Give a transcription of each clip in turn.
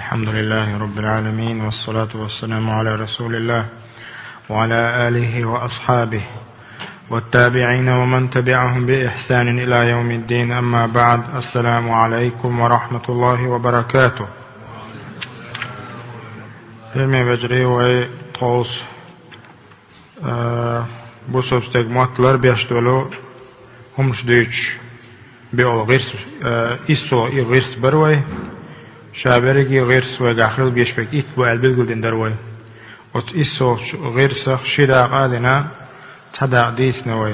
الحمد لله رب العالمين، والصلاة والسلام على رسول الله وعلى آله وأصحابه والتابعين ومن تبعهم بإحسان إلى يوم الدين. أما بعد، السلام عليكم ورحمة الله وبركاته. Filmi beceri ve toz bu sözteg matlar beştolu humş düç bir ol girs iso girs berway şaberigi girs ve gahril beşbek it bu elbilgildin derway ot iso girsa şida qadina tada disnaway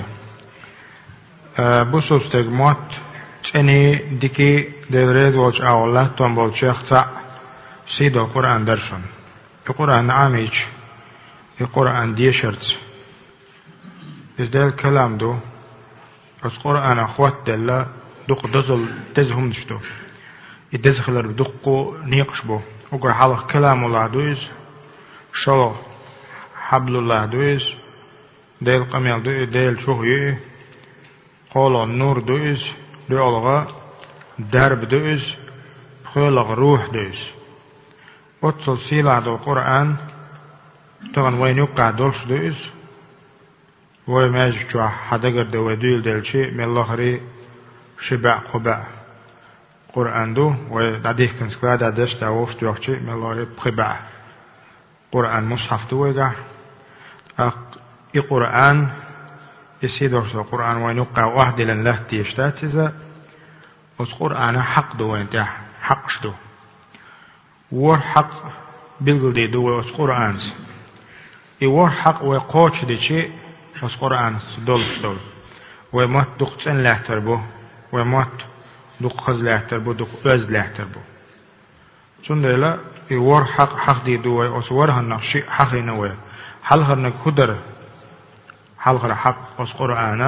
bu sözteg mat çeni diki devred olç Allah ton bolçaqta sido Kur'an dersun. القرآن عامج القرآن ديشرت إزدال كلام دو القرآن أخوات دلا دق دزل دزهم دشتو الدزخلر دقو نيقش بو وقر حلق كلام الله دويز شلو حبل الله دويز ديل قميل دويز ديل شوهي قول النور دويز ديالغا درب دويز خلق روح دويز أتصل سيلة دو القرآن تغن وين يقع دولش دوئز ويماجك جوا حدقر دو ودويل دلشي من الله ري شبع قبع قرآن دو وداديه كنسكلا دادش داوش دوكشي من الله ري بخبع قرآن مصحف دو ويقع اي قرآن يسيدوش دو القرآن وين يقع واحد لله تيشتات إذا قرآن حق دو وين تاح حقش دو ور حق بالقلدي دو وس قرآن ور حق وقوش دي شيء وس قرآن دول ومات دق تن لا تربو ومات دق خز لا تربو دق أز لا تربو سندلا ور حق دي دو وس ورها نقشي حق نوى حلقر نقدر حلقر حق وس قرآن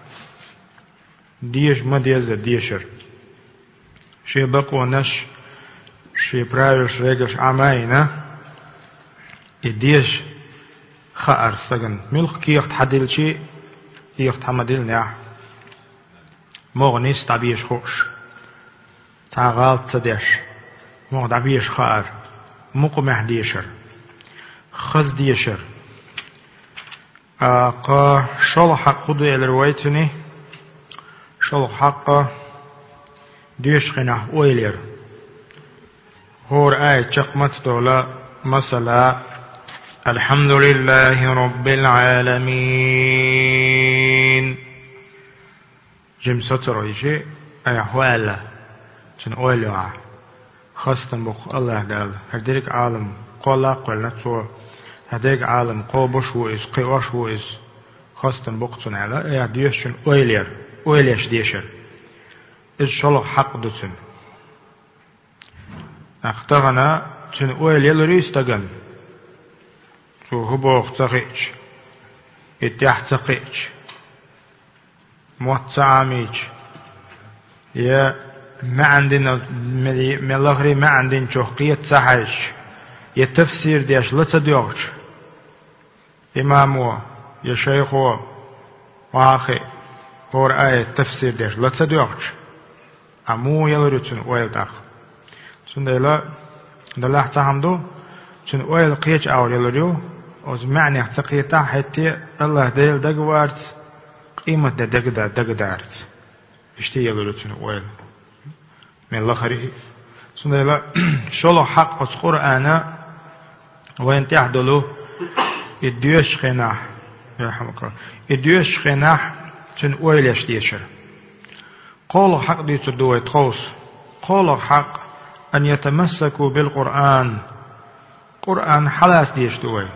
ديش ما ديشر شيء بقوا نش شي برايش ريجش عماينا يديش خار سجن ملك كيخت حدل شي كيخت حمدل نع مغنيس تبيش خوش تعال تدش مغ تبيش خار مقمح ديشر خز ديشر قا شل حق خدو الروايتني شل حق ديش خنا ويلير هور آية شقمت دولا مثلا الحمد لله رب العالمين جيم ستر يجي آية حوالا جن أوليوع خاصة بخ الله قال هديك عالم قولا قلنا تو هديك عالم قوبش وإس قواش وإس خاصة بخ جن على آية ديش جن أوليش ديشر إيش شلو حق دوتن أختغنا تن أول يلريس تجن شو هبوخ تقيش اتيح تقيش موت عاميش يا ما عندنا من الأخرى ما عندنا شوقية صحيح يتفسير ديش لتصديقش إمامه يا شيخه واخي هو آية تفسير ديش لتصديقش أمو يلريتن أول داخ سندلا دلها تحمدو شن أول قيش أول يلريو أوز معنى تقيتا حتى الله ديل دقوارت قيمة دقدارت اشتي يلريو شن أول من الله خريه سندلا شلو حق أس قرآن وين تحدلو الديوش خناح يرحمك الديوش خناح شن أول يشتيشر قول حق دي تدوي تخوص قول حق أن يتمسكوا بالقرآن قرآن حلاس ديشتوه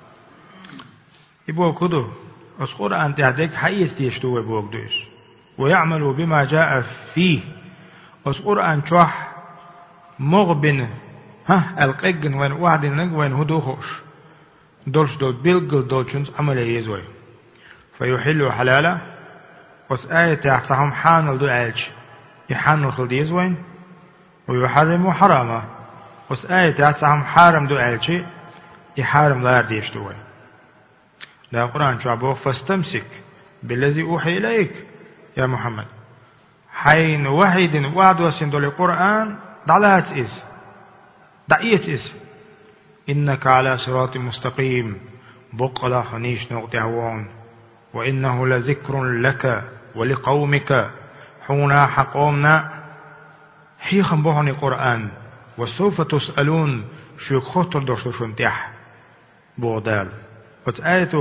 يبقى كده أس قرآن تعديك حيث ديشتوه بوك دوش ويعملوا بما جاء فيه أس قرآن شوح مغبن القجن وين واحد وين هدوخوش دولش دول بيلقل دولشنز عمل يزوي فيحلوا حلالا وس آية تحتهم حانل دو عالج يحانل خلديز وين ويحرم حراما وس آية تحتهم حارم دو عالجي يحارم لا يرديش دوي ده القرآن شعبه فاستمسك بالذي أوحي إليك يا محمد حين وحيد وعد وسندول القرآن دعلات إز دعيت إس إنك على صراط مستقيم بقلا خنيش نغتعوان وإنه لذكر لك ولقومك حونا حقومنا حيخا بوهني قرآن وسوف تسألون شو خطر دوشو شنتيح بودال وتآيته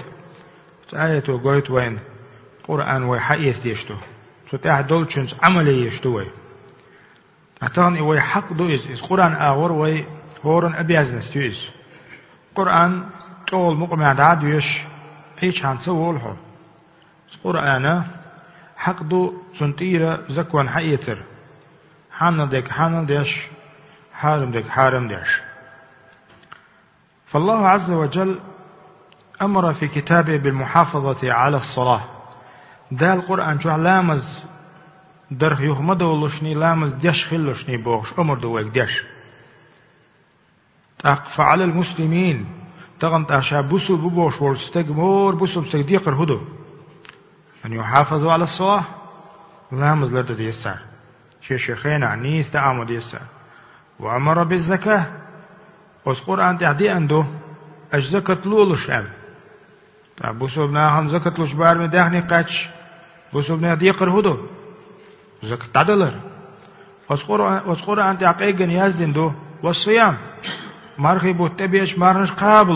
قويت وين قرآن ويحيث ديشتو ستاح دولشنس عملي يشتوي أتان إوي حق دوئز إس قرآن آور وي هورن أبيازنس دوئز قرآن تول مقمع دادويش إيش هان سوول حو قرآن حق دو سنتيرة زكوان حيتر حانل ديش حارم ديش فالله عز وجل أمر في كتابه بالمحافظة على الصلاة دا القرآن شو لامز درخ يخمدو اللشني لامز ديش خلشني بوغش أمر دوك ديش فعلى المسلمين تغن تاشا بسو ببوش والستقمور بسو بسقديقر هدو أن يحافظوا على الصلاة لامز لرد ديسار شيخين عنيس تعامل ديسار وأمر بالزكاة والقرآن تعدي عنده أجزكة لولش أم بسو بناهم زكاة لش بار من داخني قاتش بسو بنا ديقر هدو زكاة تعدلر والقرآن تعقيقن يازدن دو والصيام مارخي بوتبيش مارنش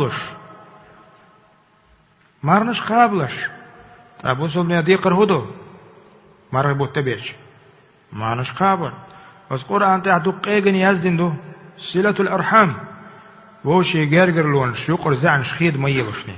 قابلش بسو بنا ديقر هدو مارخي بوتبيش مارنش قابل والقرآن تعقيقن يازدن دو صلة الأرحام ووشي جرجر لونش يقر زعنش خيد ميلوشني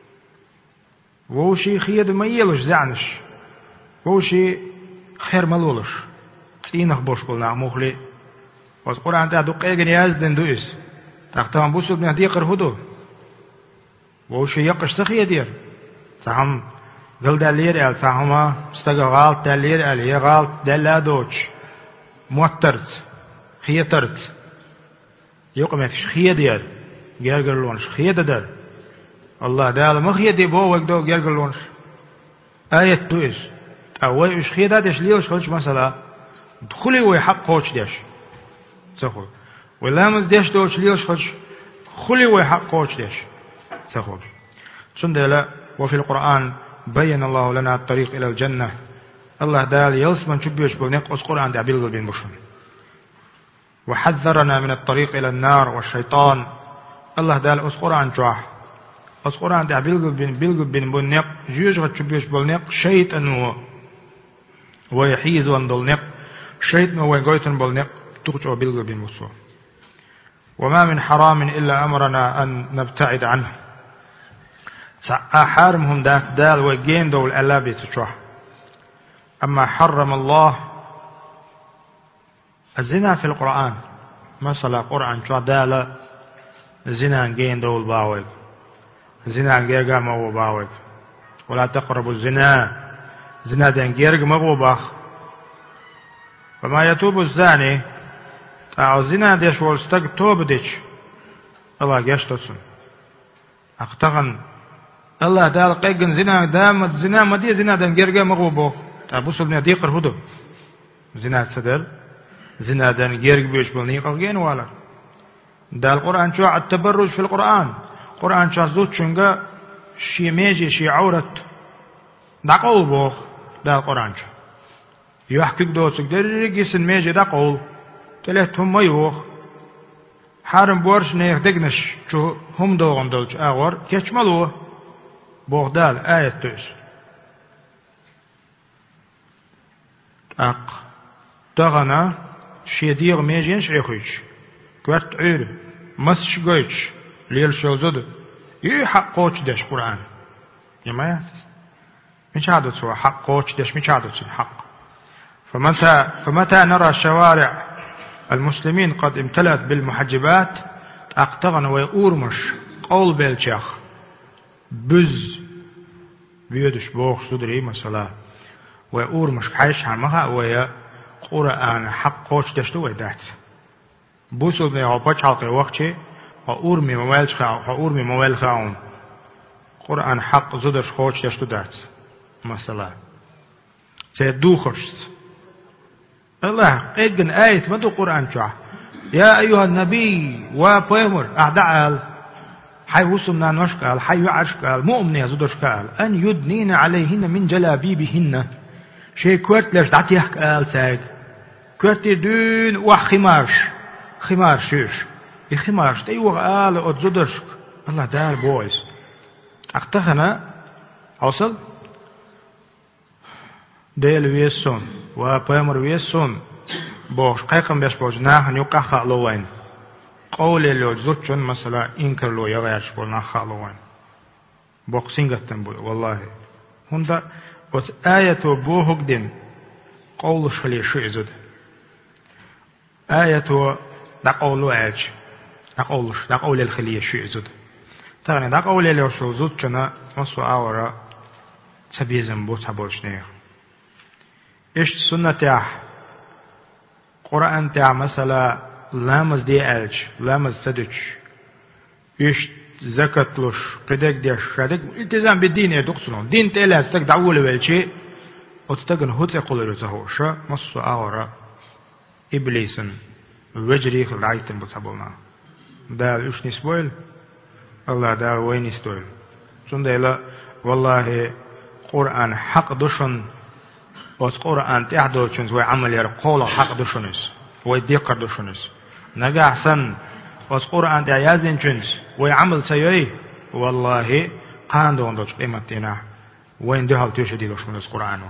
ووشي خيد ميلوش زعنش ووشي خير ملولش تينخ بوش قلنا مخلي والقرآن تعدو قيقن يازدن دوئس تختام بوسو بنا ديقر هدو ووشي يقش تخي دير سهم قل دالير سهما استقى غالط دالير يغالط دالا دوش موترت خيترت يقوم يتش خيدير جرجلونش خيددر الله دال مخيدي بو وقدو جرجلونش آية تويس أوي إش خيدادش ليوش خلش مثلا دخلي ويحق قوش ديش تخل ولامز ديش دوش ليوش خلش خلي ويحق قوش ديش تخل سندلا وفي القرآن بين الله لنا الطريق إلى الجنة الله دال يلسمن شبيش بنق القرآن دعبيل قلبين بشن وحذرنا من الطريق إلى النار والشيطان الله دال أسقران جاح أسقران دع بيلقب بين بنق جيوش غتشبيش بلنق شيطان ويحيز وندلنق شيطان ويقويتن بلنق تغجو بيلقب بين مصو وما من حرام إلا أمرنا أن نبتعد عنه حارمهم دال ويجين دول ألابي تشوح أما حرم الله الزنا في القرآن مثلا قرآن شو دالة الزنا جين دول باوي الزنا جيرجا مو باوي ولا تقربوا الزنا زنا دين جيرج مو باخ فما يتوب الزاني تاع الزنا ديش والستق توب ديش الله جشتسن اقتغن الله دال قيقن زنا دام زنا مدي زنا دين جيرجا مو باخ تابوس ابن ديقر هدو زنا سدر زنا دان جيرج بيش بلني قلقين ولا دا القرآن شو التبرج في القرآن قرآن شو زوت شنجا شي ميجي شي عورت دقول بوخ دا القرآن شو يحكي دوسك درجيسن ميجي دقول تلاتهم ميوخ حارم بورش نيخ دقنش شو هم دوغن دولش اغور كيشملوه بوخ دال آية توش تغنى شيدير ميجينش عيخيش كوات عير مسش قويش ليل شوزد يحق قوش داش قرآن يما ياتس مش عادت سوا حق قوش داش مش عادت حق فمتى نرى شوارع المسلمين قد امتلأت بالمحجبات اقتغن ويقورمش قول بالشيخ بز بيدش بوخ صدري مثلا ويقورمش حيش عمها ويا قرآن حق قوش دشتو ويدات بوسو بني عباش حلقي وقتي وأورمي موال خاون قرآن حق زدرش قوش دشتو دات مثلا سيدو خرشت الله قيقن آية مدو قرآن شعه يا أيها النبي وبيمر أعداء حي وصلنا نشكال حي عشكال مؤمن يزدشكال أن يدنين عليهن من جلابيبهن شيء كورت ليش دعتيه قال ساق كورت دون وخمارش خمار شيش يخمارش تيوه قال أتزدشك الله دار بويس أختخنا أوصل ديل ويسون وبيمر ويسون بوش قيقم بيش بوش ناهن يقع خالوين قول اللي زوجون مثلا إنكر لو يغيرش بولنا خالوين بوكسينغتن بول والله هندا بس آية بوهق دين قول شلي شو يزد آية دا قولو عاج دا قول الخلية شو يزد تغني دا قول اللي شو زوجنا مصو آورا تبيزن بو تبوش نير إيش سنة تاح قرآن تاع مثلا لامز دي ألج لامز سدج إيش زكاتلوش قدك ديش شادك التزام بالدين يدقصنون دين تيلا استك دعوه والشيء وتتقن هو تقول له تهوشة مص آورا إبليسن وجري خلعيتن بتحبلنا دال إيش نسبويل الله دال وين يستويل شون ديلا والله قرآن حق دشن وقرآن تحدث وعمل يرقول حق دشنس ويديق دشنس نجح سن وقرآن تعيازين جنس ويعمل سيئي والله قاندون دوش قيمتنا وين دهال تشدي دوش من القرآن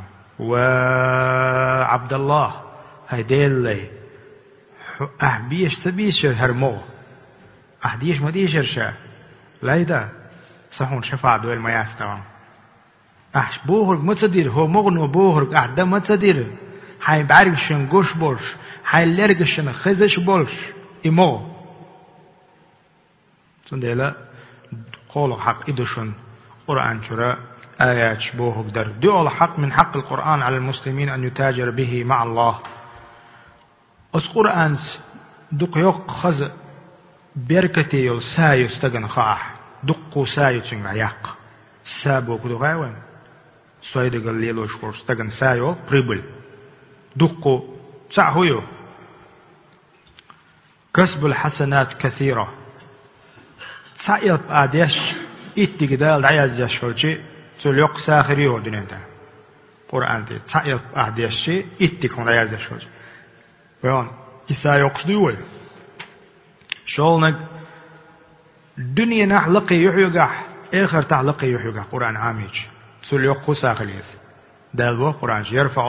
وعبد الله هيديل لي أحبيش تبيش هرمو أحديش ما ديش رشا لايدا صحون شفاعة دويل ما يستوى أحش بوهرق متصدير هو مغنو بوهرق أحدا متصدير حي بعرقشن قوش بولش حي لرقشن خزش بولش إمو سندلا قول حق إدشن قرآن شراء آيات بوهرق در دو الحق من حق القرآن على المسلمين أن يتاجر به مع الله أس قرآن دقيق خز بركتي يل سايو استغن خاح دقو سايو تنغيق سابو كدو غاوين سويد قال لي لو شكور استغن سايو بريبل دقو تعهيو كسب الحسنات كثيرة تعيط آديش إتقدال دعيز يشفوشي تليق ساخريو دينتا قرآن دي تعيط آديش إتقدال دعيز يشفوشي ويون إسا يقصدوه شولنك دنيا نحلقي يحيقح آخر تعلقي يحيقح قرآن عاميج تليق ساخريز دالبو قرآن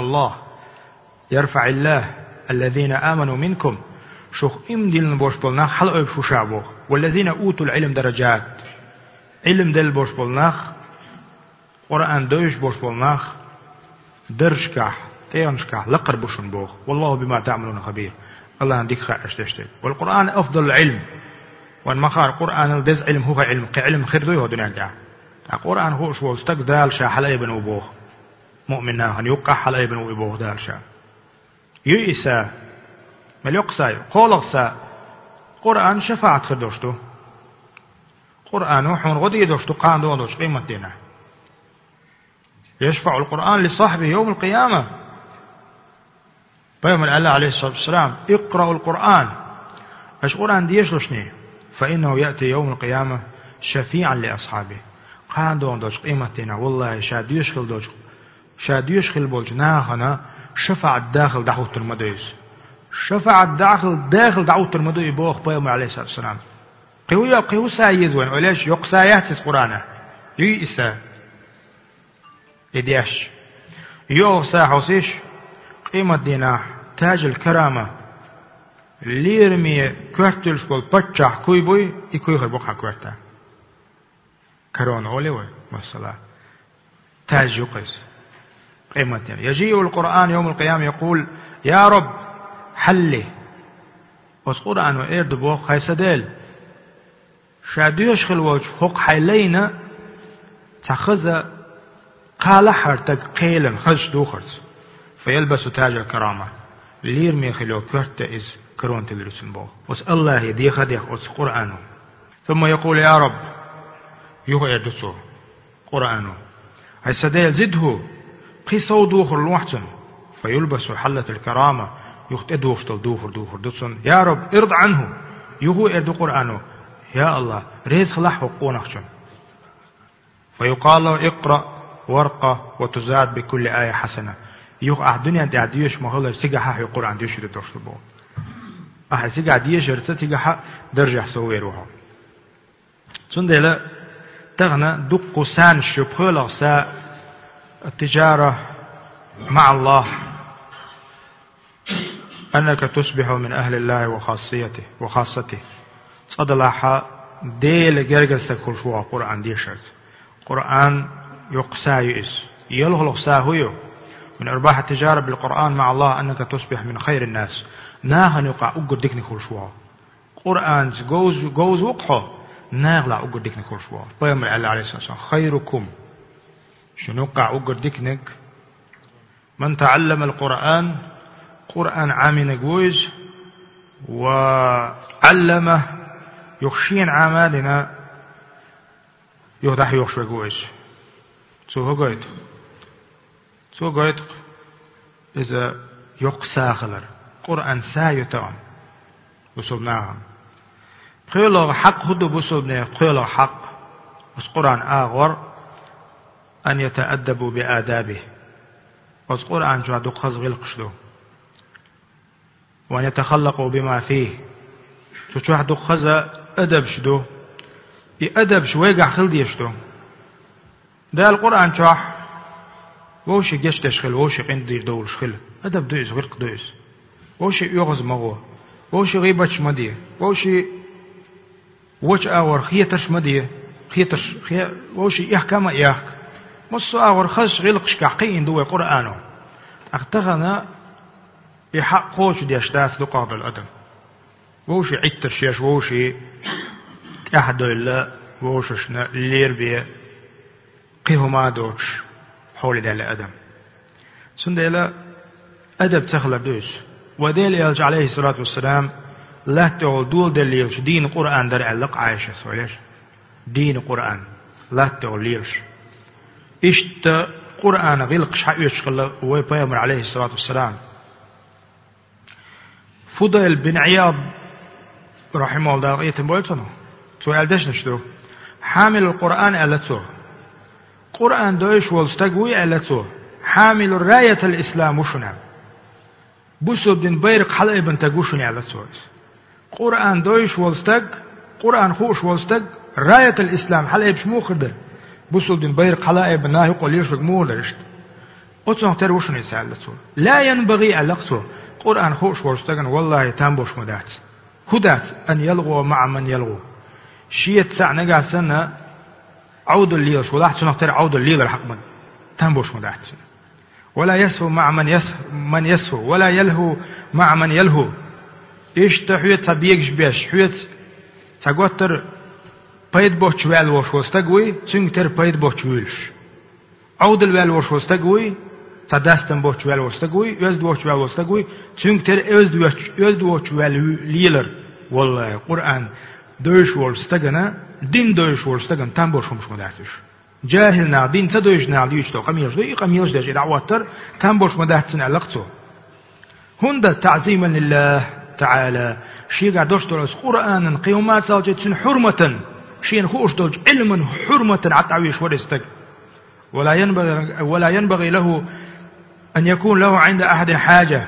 يرفع الله الذين آمنوا منكم شوخ إمدل بوش بولناخ حلق بشو شعبه والذين أوتوا العلم درجات علم دل بوش بولناخ قرآن دوش بوش بولناخ درشكح تيانشكح لقر بوشن بوخ والله بما تعملون خبير الله عندك خائش تشتك والقرآن أفضل العلم وان مخار قرآن الدز علم هو علم كعلم خير دويه دنيا جاء القرآن هو شو استقدال شا حلق بن أبوه مؤمنا هن يقع حلق بن أبوه دال شا يئسا مليقسا قولقسا قرآن شفاعت خدوشتو قرآن وحون غدي دوشتو قاندو دوش قيمة دينا يشفع القرآن لصاحبه يوم القيامة بيوم الله عليه الصلاة والسلام اقرأوا القرآن ايش قرآن ديشلوشني فإنه يأتي يوم القيامة شفيعا لأصحابه قاندو دوش قيمة دينا والله شاد يشخل بولج ناخنا شفع الداخل دعوة المدويس شفع الداخل دعوة المدوي بوخ بيوم عليه الصلاة والسلام قيو سايز وين وليش يقسايات القرآن يئسا إدياش يوغسا حوسيش قيمة دينا تاج الكرامة ليرمي كوارتلش بول بطشح كوي بوي يكوي خربوخا كوارتا كرون أولي مثلا تاج يقس قيمة دينا يجيء القرآن يوم القيامة يقول يا رب حلي والقرآن وإرد بوخ هاي سديل شاديوش خلوش حق حيلينا تخذ قال حرتك قيلا خش دوخرت فيلبس تاج الكرامة ليرمي خلو كرت إز كرون تلرسن بوخ وس الله يدي خديخ وس قرآنه ثم يقول يا رب يهدسو قرآنه هاي سديل زده قيسو دوخر الوحتن فيلبس حلة الكرامة يخت ادوشتل دوفر دوسن يا رب ارض عنه يهو ارد قرآنه يا الله ريز خلح وقونخشن فيقال له اقرأ ورقة وتزاد بكل آية حسنة يوق الدنيا دي عديش مهلا سيجا حي القرآن ديش دوشتبو سيجا عديش رتتيجا درجة سويروها سندلا تغنى دق سان شبخلق سا التجارة مع الله أنك تصبح من أهل الله وخاصته صدلاحا ديل جرجس كل شو قرآن ديشرت قرآن يقسى يئس يلغلق ساهيو من أرباح التجارة بالقرآن مع الله أنك تصبح من خير الناس ناهن يقع أقول ديكني كل شو قرآن جوز وقحه ناغلا أقول ديكني كل شو بيامر الله عليه الصلاة والسلام خيركم شنو قع أقول ديكنك من تعلم القرآن قرآن عامين جوز وعلمه يخشين عمالنا يهدح يخشى جوز سو قيت إذا يقسى خلر قرآن سايتان بسبناهم قيل حق هدو بسبنا قيل حق بس قرآن آغر أن يتأدبوا بآدابه بس قرآن جادو خزغ القشدو وأن يتخلقوا بما فيه تشوح دو خزا أدب شدو يأدب شويقع خلدي يشدو ده القرآن شوح ووشي جيش تشخل ووشي قندير دول شخل أدب دويس غرق دويس ووشي يغز مغوه ووشي غيبتش مديه ووشي ووش آور خيتش مديه خيتش ووشي إحكام إياك مصو آور خش غلقش كحقين دوي قرآنه اختغنا يحق خوش دي أشتاس لقاب الأدب ووشي عيتر شيش ووشي أحدو إلا ووششنا اللير بيه قيه ما دوش حول دي الأدب سند إلا أدب تخلق دوش وديل يلج عليه الصلاة والسلام لا تقول دول دليلش دين قرآن در علق عايشة سواليش دين قرآن لا تقول ليلش إشت قرآن غلقش حقيش خلا ويبيامر عليه الصلاة والسلام فضل بن عياض رحمه الله يتنبولتنا سؤال داش نشتو حامل القرآن ألتو قرآن دوش والستقوي ألتو حامل الراية الإسلام وشنا بسو بدن بيرق حلق ابن تقوشني ألتو قرآن دوش والستق قرآن خوش والستق راية الإسلام حلق بشمو خرده بسو بدن بيرق حلق ابن ناهي قول يشرق مولرشت أتنه تروشني سألتو لا ينبغي ألقتو قرآن خوش والستقن والله تنبوش مدات هدات أن يلغو مع من يلغو شيء تسع نجا سنة عود الليل شو لاحظ شنو ترى عود الليل الحق من تنبوش مدات ولا يسهو مع من يسهو ولا يلهو مع من يلهو إيش تحويت تبيجش بيش حويت تقوتر بيد بوش وال وش وستقوي سنتر بيد بوش ويلش عود الوال وش وستقوي تداستن بوش وال وستقوي يزد بوش وال وستقوي سنتر يزد بوش وال ليلر والله قرآن دوش ورستغنا دين دوش ورستغن تنبوش مش مداتش جاهلنا دين تدوشنا ليش تو قميش ده دعواتر تنبوش مداتن علاقته هند تعظيما لله تعالى شيء قاعد دوشترس قرآن قيومات ساجتن حرمة شيء خوش دوج علما حرمة عطاويش ورستغ ولا ينبغي له أن يكون له عند أحد حاجة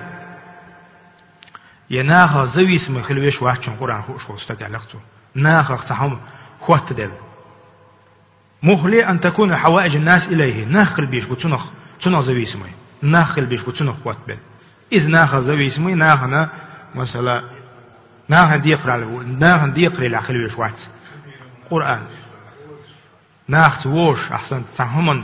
يناها زوي اسم خلويش واحد قرآن خوش ورستغ علاقته ناخ تحم خوات دل مخلي أن تكون حوائج الناس إليه ناخل بيش بتنخ زوي اسمي ناخل بيش بتنخ خوات بل إذ ناخ زوي اسمي ناخنا مثلا ناخ ديقرأ لأخلي بيش واحد قرآن ناخ توش أحسنت تحمن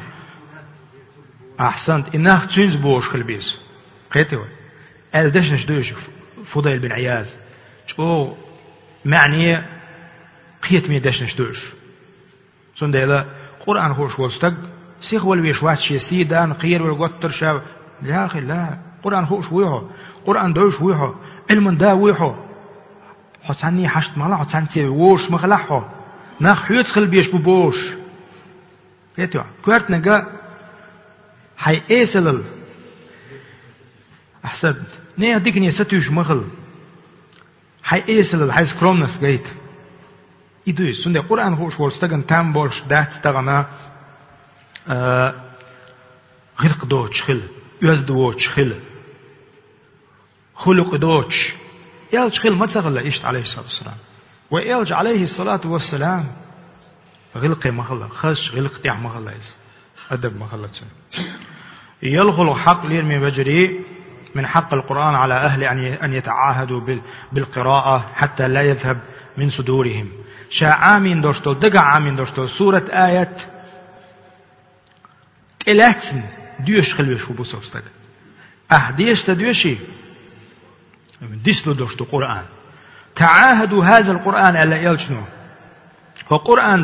أحسنت إناخ تنز بوش خل بيس قيتوا ألدش نشدوش فضيل بن عياز شو معني قيت مي داش نشدوش سندلا قرآن خوش وستق سيخ والويش واتشي سيدان قير والقطر شاب لا أخي لا قرآن خوش ويحو قرآن دوش ويحو علم دا ويحو حساني حشت مالا حسانتي ووش مغلحو ناخ يدخل بيش ببوش كيتوا كوارت نقا حي ايسلل حسد نيا ديكني ستوش مغل هاي إيسل هاي سكرومنس جيت إدوي سند القرآن هو شو استجن تام بولش دات تغنا غرق دوتش خل يزدوتش خل خلق دوتش يلج خل ما تغلى إيش عليه الصلاة والسلام ويلج عليه الصلاة والسلام غلق مغلى خش غلق تاع مغلى أدب مغلى يلغل حق ليرمي بجري من حق القرآن على أهل أن يتعاهدوا بالقراءة حتى لا يذهب من صدورهم شاعامين دوشتول دقع عامين دوشتول سورة آية إلاتن ديوش خلوش فبوسوف استقل ديش تديوشي ديسلو دوشتو قرآن تعاهدوا هذا القرآن ألا يلجنوا فقرآن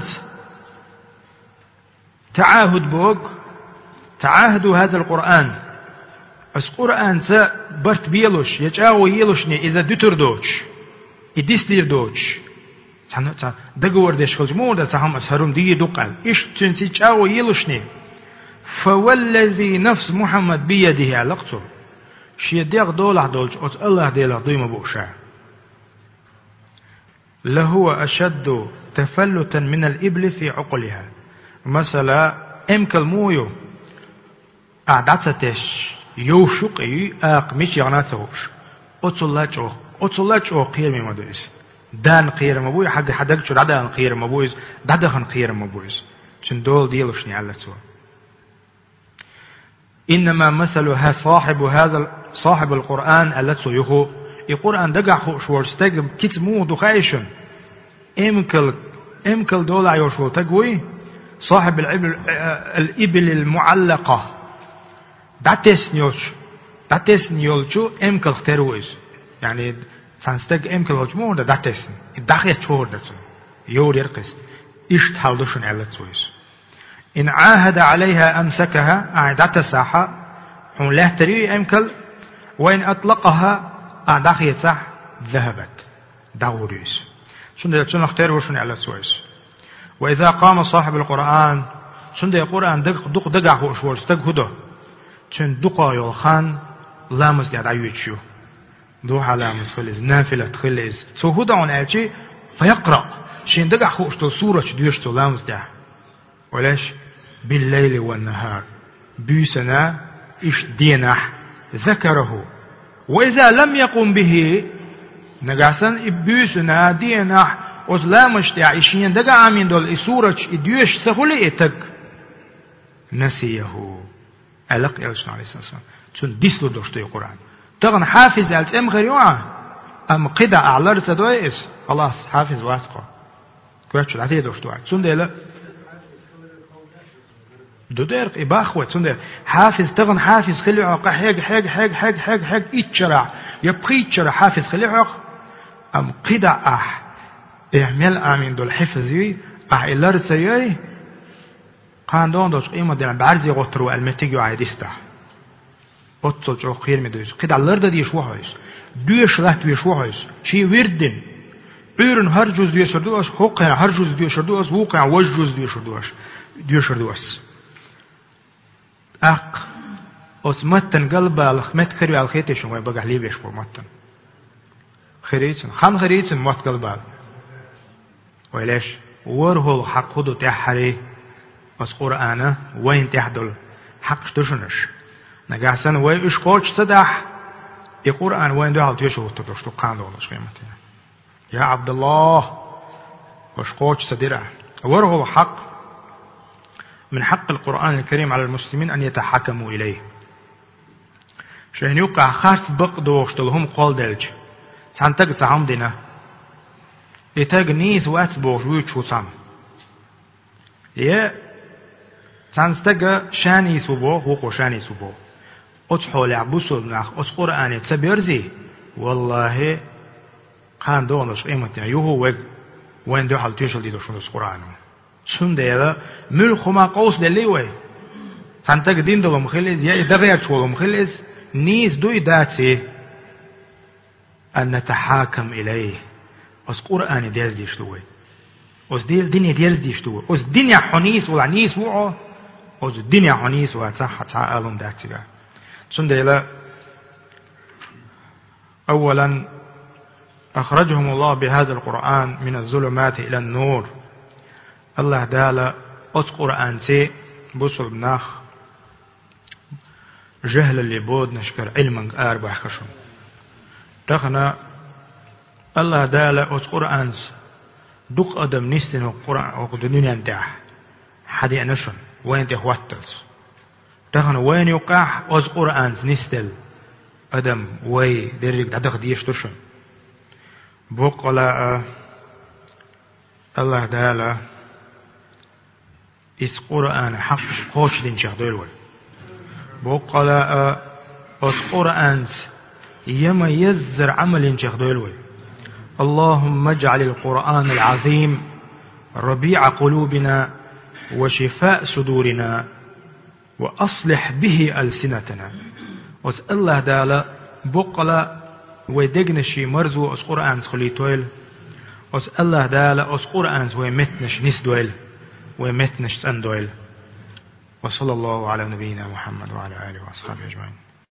تعاهد بوك تعاهدوا هذا القرآن بس قرآن برت بيلوش يجاو يلوشني إذا دتر دوش إديس دير دوش دقور ديش خلج مورد سهم أسهرون دي دقل إيش تنسي جاو يلوشني فوالذي نفس محمد بيده علاقته شي ديق دولح دولش أت الله ديلا ضيم بوشا لهو أشد تفلتا من الإبل في عقلها مثلا امكل مويو أعدتش يوشق مش يغناتهوش أتصلاج أو قير ممدويس دان قير مبوي حق حدك شو دان قير مبويس دادخن قير مبويس شندول ديلوشني على سوا إنما مثلها صاحب القرآن التي يهو القرآن دقع شورستق كتمو دخايشن امكل دولع يوشو تقوي صاحب الإبل المعلقة داتس نيولشو امكل اخترويز يعني سانستق امكل هجمو داتس الداخل تشور داتسو يور يرقس إيش تحاولوشن على تسويس إن عاهد عليها أمسكها أعدت الساحة حون لا تري امكل وإن أطلقها أعداخي صح ذهبت داوريس شنو اختروشن على تسويس وإذا قام صاحب القرآن شنو القرآن دق هو شور استق هدو شن دقا يلخان لامس يد عيوتشو دوحة لامس خلز نافلة خلز سو هدى عن آتي فيقرأ شن دقع خوشتو سورة ديوشتو لامس ده ولاش بالليل والنهار بيسنا إش دينح ذكره وإذا لم يقم به نقاسن بيسنا دينح وزلامش ده إشين دقع من دول سورة ديوش سهولي إتك نسيه ألق يلشن عليه الصلاة والسلام شون ديسلو دوشتو القرآن تغن حافظ ألتم غريوعة أم قدا أعلر تدويس خلاص حافظ واسقه كويتش العتيه دوشتو شون ديلا دو ديرق إباخوة شون ديلا حافظ تغن حافظ خليعق حق إتشرع يبقي إتشرع حافظ خليعق أم قدا إعمل آمين دول حفظي إلر تيوي قان دون دوش قيمة دينا بعرزي غطرو المتيجو عايديستا أتصل جو خير مدويس قد على الأرض دي شوهايس دوش لات دي شوهايس شي ويردن بيرن هرجوز دي شردوس حقا هرجوز دي شردوس وقع وجوز دي شردوس أق أس متن قلبا لخمت خيري على الخيتي شو ما يبقى عليه بيشبور متن خيريتن خان خيريتن مت قلبا ويلاش ورهو الحق خدو تحري بس قرآن وين تحدل حق شتشنش نجاسن وين إيش قولش تدح القرآن وين ده هالتيش وتدش تقان دولش قيمته يا عبد الله وش قولش تدرع وره حق من حق القرآن الكريم على المسلمين أن يتحكموا إليه شين يوقع خاص بقدوش تلهم قول دلج سانتق سام دينا يتاج نيس واتبوش ويتشو سام يا سانستجا شاني سبو هو شاني سبو أتحول عبوسول ناخ أسقرآن تبيرزي والله قان دونش قيمتنا يهو وين ده حال تيشل دي دوشون أسقرآن شون ده ملخ ما قوس دليوه سانتج دين دو مخلص يا إدغير شو مخلص نيس دو إداتي أن نتحاكم إليه أسقرآن ديز ديشتوه أس ديل دنيا ديز ديشتوه أس دنيا حنيس ولا نيس وعه أس الدنيا حنيس واتح حتى ألم داتيلا شون ده أولا أخرجهم الله بهذا القرآن من الظلمات إلى النور. الله دالا أس قرآن سي بوصل بناخ جهل اللي بود نشكر علمك أربع خشم تخنا الله دالا أس قرآن دوك أدم نستن القرآن وقدنين انتاح حدي أنشن وين تهوتلس تخنا وين يقع أس قرآن نستل أدم وي درجة دخل ديش تشن بقلا الله دالا إس قرآن حق قوش دين شيخ دولوي بقلا أس قرآن يما يزر عمل شيخ دولوي اللهم اجعل القرآن العظيم ربيع قلوبنا وشفاء صدورنا وأصلح به ألسنتنا. وس الله دالا بقلا ويدقنشي مرزو أس قرآن خليتويل وس الله دالا أس قرآن ويمتنش نسدويل ويمتنش سندويل. وصلى الله على نبينا محمد وعلى آله وأصحابه أجمعين.